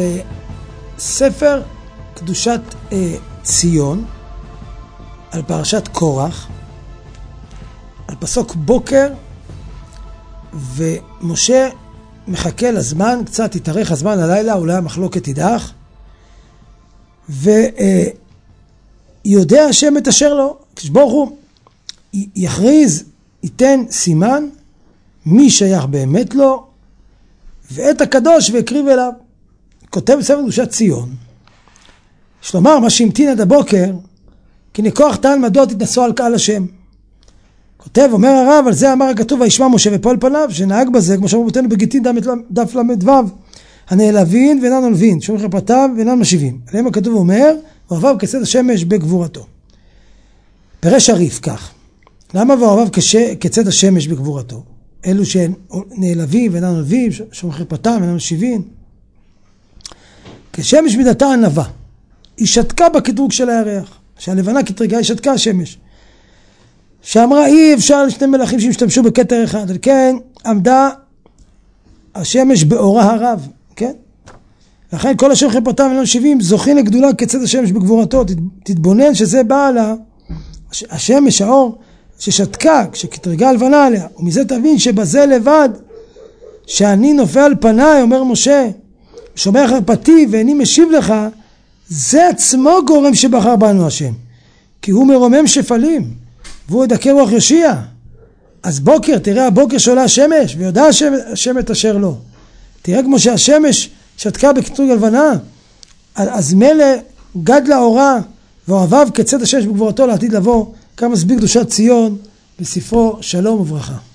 בספר קדושת ציון, על פרשת קורח, על פסוק בוקר, ומשה מחכה לזמן, קצת יתארך הזמן הלילה, אולי המחלוקת תידח, ויודע השם את אשר לו, כשברוך הוא יכריז, ייתן סימן, מי שייך באמת לו, ואת הקדוש ויקריב אליו. כותב בספר קדושת ציון, יש לומר מה שהמתין עד הבוקר, כי מכוח טען מדוע תתנסו על קהל השם. כותב, אומר הרב, על זה אמר הכתוב, וישמע משה ופועל פניו, שנהג בזה, כמו שאמרו בותינו בגיטין דף למדו, הנעלבין ואינן עולבין, שומר חרפתיו ואינן משיבים. עליהם הכתוב אומר, ואוהביו כצאת השמש בגבורתו. פירש הריף כך, למה ואוהביו כצאת השמש בגבורתו? אלו שנעלבים ואינן עולבים, שומר חרפתיו ואינן משיבים. כשמש מידתה ענווה, היא שתקה בקטרוג של הירח, שהלבנה קטרגה היא שתקה השמש. שאמרה אי אפשר לשני מלאכים שהשתמשו בכתר אחד, על כן עמדה השמש באורה הרב, כן? לכן כל השם חרפתם ואינם משיבים זוכים לגדולה כצאת השמש בגבורתו. תתבונן שזה בא על השמש, האור ששתקה כשקטרגה הלבנה עליה, ומזה תבין שבזה לבד שאני נופל על פניי, אומר משה, שומע חרפתי ואיני משיב לך, זה עצמו גורם שבחר בנו השם, כי הוא מרומם שפלים והוא ידכא רוח יושיע. אז בוקר, תראה הבוקר שעולה השמש ויודע השם את אשר לו, תראה כמו שהשמש שתקה בקטרוג הלבנה, אז מלא גדלה אורה ואוהביו כצאת השמש בגבורתו לעתיד לבוא, כמה מסביר קדושת ציון בספרו שלום וברכה.